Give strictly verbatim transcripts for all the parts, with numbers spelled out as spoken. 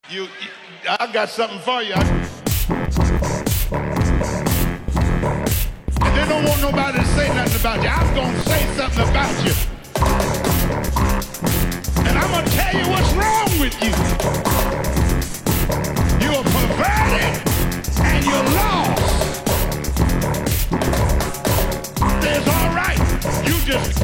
You, you, I got something for you. And they don't want nobody to say nothing about you. I'm gonna say something about you. And I'm gonna tell you what's wrong with you. You're perverted and you're lost. It's all right. You just...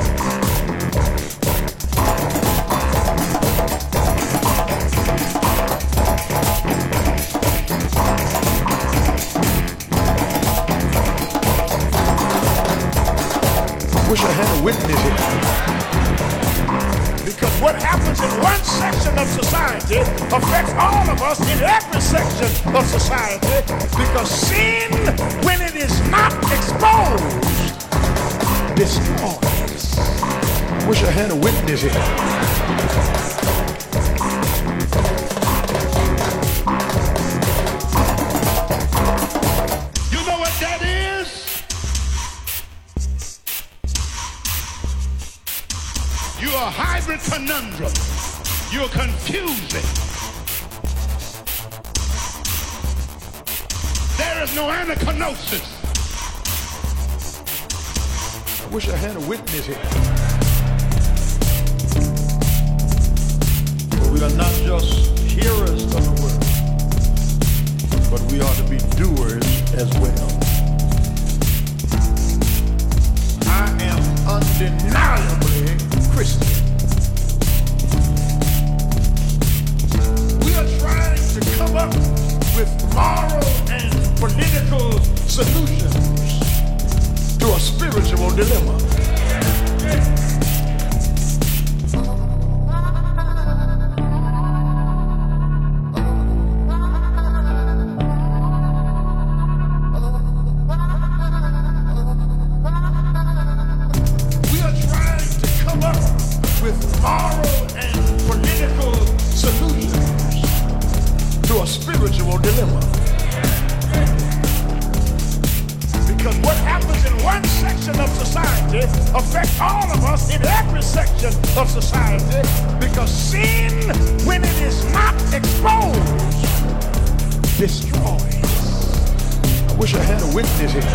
Wish I had a witness here. Because what happens in one section of society affects all of us in every section of society. Because sin, when it is not exposed, destroys. Wish I had a witness here. You're a hybrid conundrum. You're confusing. There is no anachronosis. I wish I had a witness here. We are not just hearers of the word, but we are to be doers as well. I am undeniably Christian. We are trying to come up with moral and political solutions to a spiritual dilemma. Spiritual dilemma. Because what happens in one section of society affects all of us in every section of society. Because sin, when it is not exposed, destroys. I wish I had a witness here.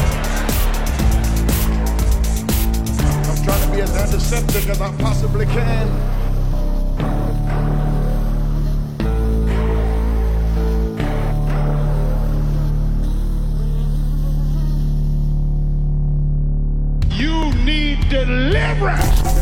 I'm trying to be as antiseptic as I possibly can. You need deliverance.